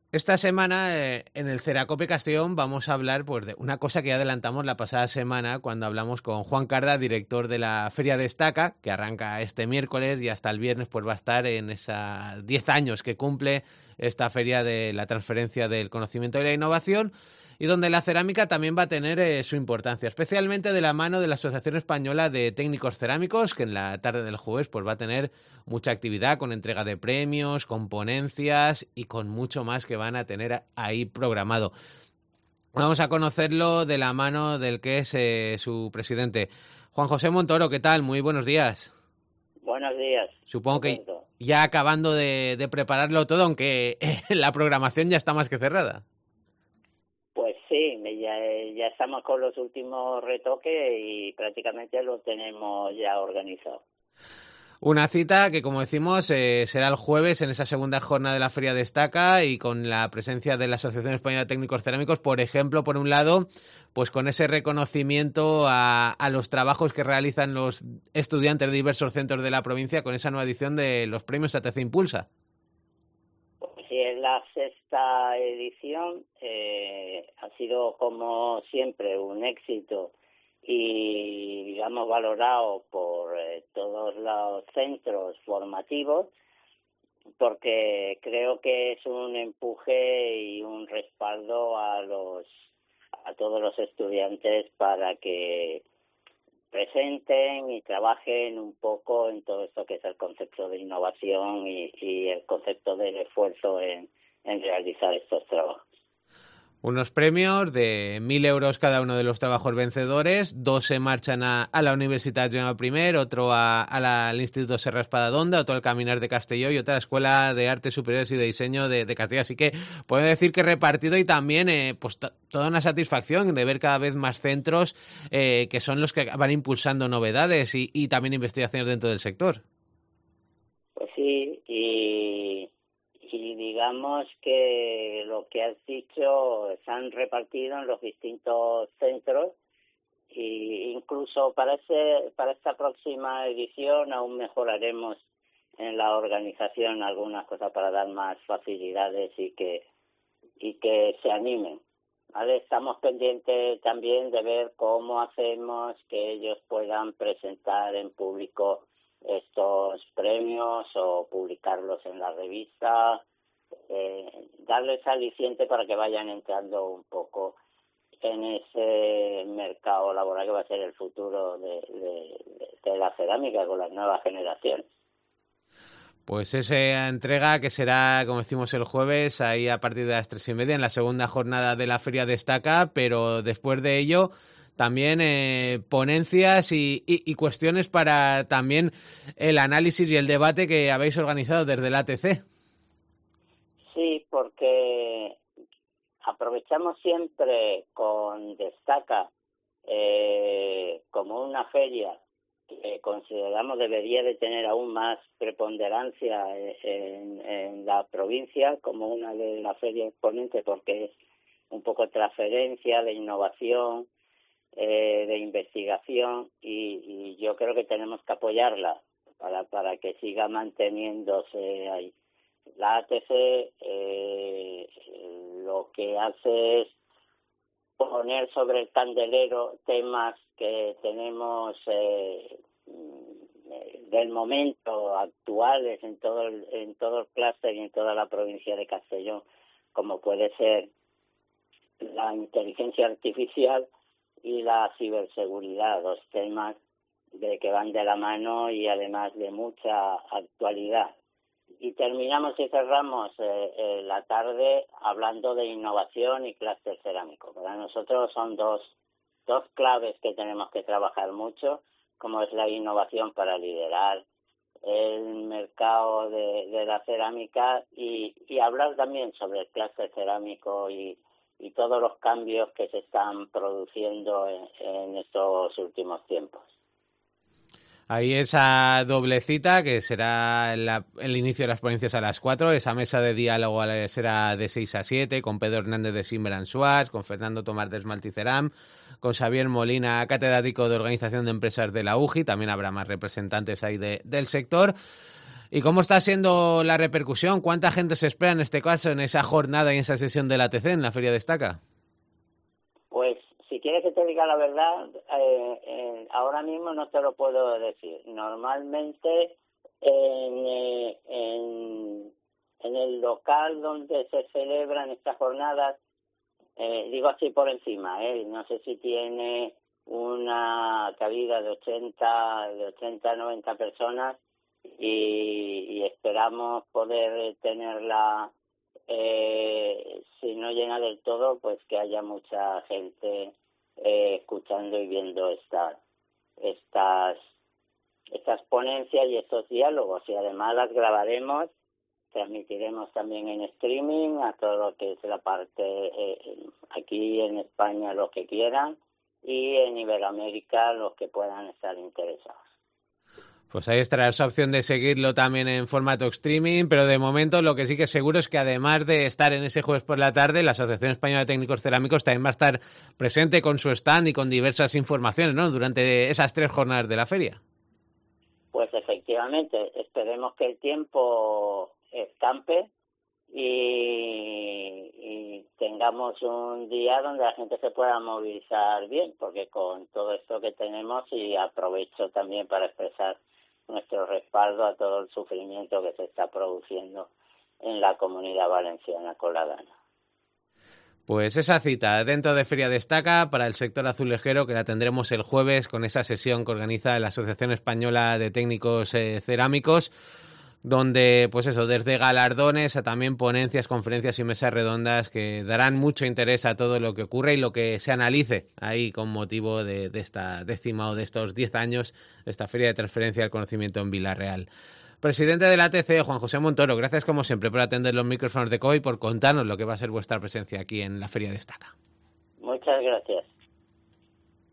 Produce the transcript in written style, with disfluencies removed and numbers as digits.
Esta semana en el Ceracope Castellón vamos a hablar pues, de una cosa que ya adelantamos la pasada semana cuando hablamos con Juan Carda, director de la Feria Destaca, que arranca este miércoles y hasta el viernes pues va a estar en esos 10 años que cumple esta feria de la transferencia del conocimiento y la innovación, y donde la cerámica también va a tener su importancia, especialmente de la mano de la Asociación Española de Técnicos Cerámicos, que en la tarde del jueves pues va a tener mucha actividad con entrega de premios, con ponencias y con mucho más que van a tener ahí programado. Vamos a conocerlo de la mano del que es su presidente. Juan José Montoro, ¿qué tal? Muy buenos días. Buenos días. Supongo Te que cuento. ya acabando de prepararlo todo, aunque la programación ya está más que cerrada. Pues sí, ya estamos con los últimos retoques y prácticamente lo tenemos ya organizado. Una cita que, como decimos, será el jueves en esa segunda jornada de la Feria Destaca y con la presencia de la Asociación Española de Técnicos Cerámicos, por ejemplo, por un lado, pues con ese reconocimiento a los trabajos que realizan los estudiantes de diversos centros de la provincia con esa nueva edición de los premios ATC Impulsa. Pues sí, es la sexta edición, ha sido como siempre un éxito y digamos valorado por todos los centros formativos, porque creo que es un empuje y un respaldo a todos los estudiantes para que presenten y trabajen un poco en todo esto que es el concepto de innovación y el concepto del esfuerzo en realizar estos trabajos. Unos premios de 1.000 euros cada uno de los trabajos vencedores. 2 se marchan a la Universidad Joan I, otro al Instituto Serra Espadadonda, otro al Caminar de Castelló y otra a la Escuela de Artes Superiores y de Diseño de Castelló. Así que puedo decir que repartido y también pues toda una satisfacción de ver cada vez más centros que son los que van impulsando novedades y también investigaciones dentro del sector. Pues sí, y digamos que lo que has dicho se han repartido en los distintos centros y incluso para esta próxima edición aún mejoraremos en la organización algunas cosas para dar más facilidades y que se animen, ¿vale? Estamos pendientes también de ver cómo hacemos que ellos puedan presentar en público estos premios o publicarlos en la revista, darles aliciente para que vayan entrando un poco en ese mercado laboral que va a ser el futuro de la cerámica con las nuevas generaciones. Pues esa entrega que será, como decimos, el jueves, ahí a partir de las 3:30, en la segunda jornada de la Feria Destaca, pero después de ello también ponencias y cuestiones para también el análisis y el debate que habéis organizado desde la ATC. Sí, porque aprovechamos siempre con Destaca como una feria que consideramos debería de tener aún más preponderancia en la provincia como una de las ferias exponentes, porque es un poco transferencia de innovación, de investigación y yo creo que tenemos que apoyarla para que siga manteniéndose ahí. La ATC lo que hace es poner sobre el candelero temas que tenemos del momento actuales en todo el clúster y en toda la provincia de Castellón, como puede ser la inteligencia artificial y la ciberseguridad, dos temas que van de la mano y además de mucha actualidad. Y terminamos y cerramos la tarde hablando de innovación y clúster cerámico. Para nosotros son dos claves que tenemos que trabajar mucho, como es la innovación para liderar el mercado de la cerámica y hablar también sobre el clúster cerámico y todos los cambios que se están produciendo en estos últimos tiempos. Ahí esa doble cita, que será el inicio de las ponencias a las 4, esa mesa de diálogo será de 6 a 7, con Pedro Hernández de Simber & Schwartz, con Fernando Tomás de Esmalticeram, con Xavier Molina, catedrático de Organización de Empresas de la UGI, también habrá más representantes ahí del sector. ¿Y cómo está siendo la repercusión? ¿Cuánta gente se espera en este caso, en esa jornada y en esa sesión del ATC, en la Feria Destaca? Pues si quieres que te diga la verdad, ahora mismo no te lo puedo decir. Normalmente en el local donde se celebran estas jornadas, digo así por encima, no sé si tiene una cabida de 80 a 90 personas y esperamos poder tenerla, si no llena del todo, pues que haya mucha gente escuchando y viendo estas ponencias y estos diálogos, y además las grabaremos, transmitiremos también en streaming a todo lo que es la parte aquí en España, los que quieran, y en Iberoamérica los que puedan estar interesados. Pues ahí estará esa opción de seguirlo también en formato streaming, pero de momento lo que sí que es seguro es que además de estar en ese jueves por la tarde, la Asociación Española de Técnicos Cerámicos también va a estar presente con su stand y con diversas informaciones, ¿no?, durante esas 3 jornadas de la feria. Pues efectivamente, esperemos que el tiempo escampe y tengamos un día donde la gente se pueda movilizar bien, porque con todo esto que tenemos, y aprovecho también para expresar nuestro respaldo a todo el sufrimiento que se está produciendo en la Comunidad Valenciana con la Dana. Pues esa cita dentro de Feria Destaca para el sector azulejero, que la tendremos el jueves con esa sesión que organiza la Asociación Española de Técnicos Cerámicos, donde, pues eso, desde galardones a también ponencias, conferencias y mesas redondas que darán mucho interés a todo lo que ocurre y lo que se analice ahí con motivo de esta 10ª o de estos 10 años de esta Feria de Transferencia del Conocimiento en Vilarreal. Presidente del ATC, Juan José Montoro, gracias como siempre por atender los micrófonos de COI y por contarnos lo que va a ser vuestra presencia aquí en la Feria Destaca. Muchas gracias.